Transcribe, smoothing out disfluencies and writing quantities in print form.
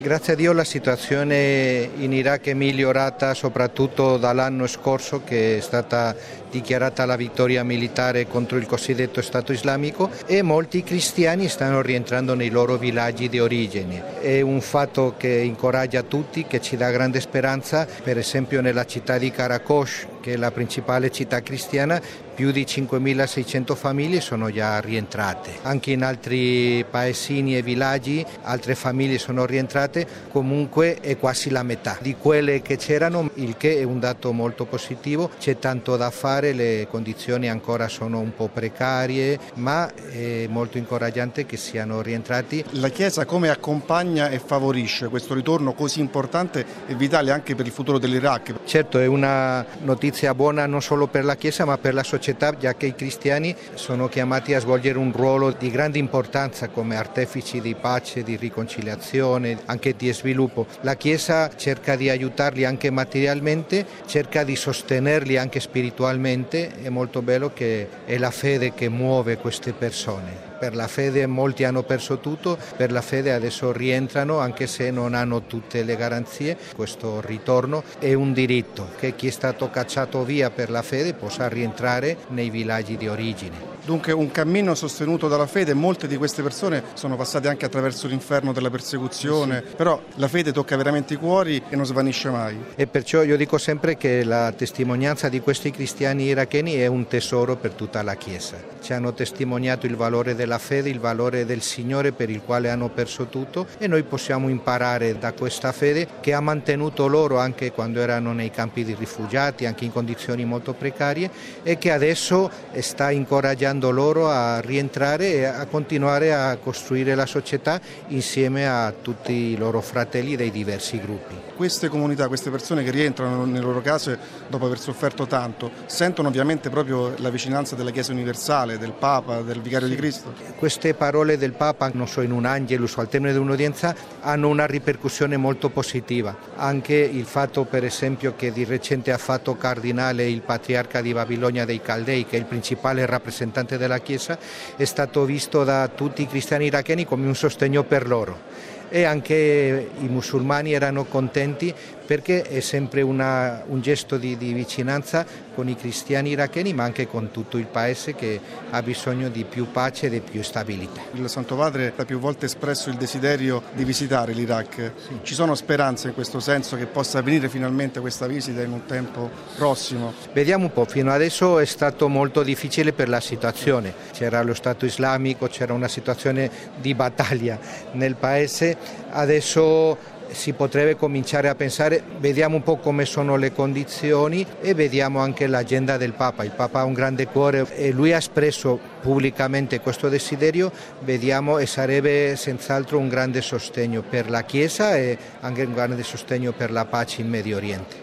Grazie a Dio la situazione in Iraq è migliorata soprattutto dall'anno scorso, che è stata dichiarata la vittoria militare contro il cosiddetto Stato islamico, e molti cristiani stanno rientrando nei loro villaggi di origine. È un fatto che incoraggia tutti, che ci dà grande speranza. Per esempio nella città di Karakosh, che è la principale città cristiana, più di 5.600 famiglie sono già rientrate. Anche in altri paesini e villaggi altre famiglie sono rientrate. Comunque è quasi la metà di quelle che c'erano, il che è un dato molto positivo. C'è tanto da fare, le condizioni ancora sono un po' precarie, ma è molto incoraggiante che siano rientrati. La Chiesa come accompagna e favorisce questo ritorno così importante e vitale anche per il futuro dell'Iraq? Certo, è una notizia buona non solo per la Chiesa ma per la società, già che i cristiani sono chiamati a svolgere un ruolo di grande importanza come artefici di pace, di riconciliazione, anche di sviluppo. La Chiesa cerca di aiutarli anche materialmente, cerca di sostenerli anche spiritualmente. È molto bello che è la fede che muove queste persone. Per la fede molti hanno perso tutto, per la fede adesso rientrano anche se non hanno tutte le garanzie. Questo ritorno è un diritto, che chi è stato cacciato via per la fede possa rientrare nei villaggi di origine. Dunque un cammino sostenuto dalla fede. Molte di queste persone sono passate anche attraverso l'inferno della persecuzione, sì. Però la fede tocca veramente i cuori e non svanisce mai. E perciò io dico sempre che la testimonianza di questi cristiani iracheni è un tesoro per tutta la Chiesa. Ci hanno testimoniato il valore della fede, il valore del Signore per il quale hanno perso tutto, e noi possiamo imparare da questa fede che ha mantenuto loro anche quando erano nei campi di rifugiati, anche in condizioni molto precarie, e che adesso sta incoraggiando loro a rientrare e a continuare a costruire la società insieme a tutti i loro fratelli dei diversi gruppi. Queste comunità, queste persone che rientrano nelle loro case dopo aver sofferto tanto, sentono ovviamente proprio la vicinanza della Chiesa universale, del Papa, del Vicario di Cristo. Queste parole del Papa, non so, in un Angelus o al termine di un'udienza, hanno una ripercussione molto positiva. Anche il fatto, per esempio, che di recente ha fatto cardinale il patriarca di Babilonia dei Caldei, che è il principale rappresentante della Chiesa, è stato visto da tutti i cristiani iracheni come un sostegno per loro. E anche i musulmani erano contenti, perché è sempre un gesto di vicinanza con i cristiani iracheni, ma anche con tutto il paese che ha bisogno di più pace e di più stabilità. Il Santo Padre ha più volte espresso il desiderio di visitare l'Iraq. Sì. Ci sono speranze in questo senso che possa avvenire finalmente questa visita in un tempo prossimo? Vediamo un po', fino adesso è stato molto difficile per la situazione. C'era lo Stato islamico, c'era una situazione di battaglia nel paese. Adesso si potrebbe cominciare a pensare, vediamo un po' come sono le condizioni e vediamo anche l'agenda del Papa. Il Papa ha un grande cuore e lui ha espresso pubblicamente questo desiderio, vediamo, e sarebbe senz'altro un grande sostegno per la Chiesa e anche un grande sostegno per la pace in Medio Oriente.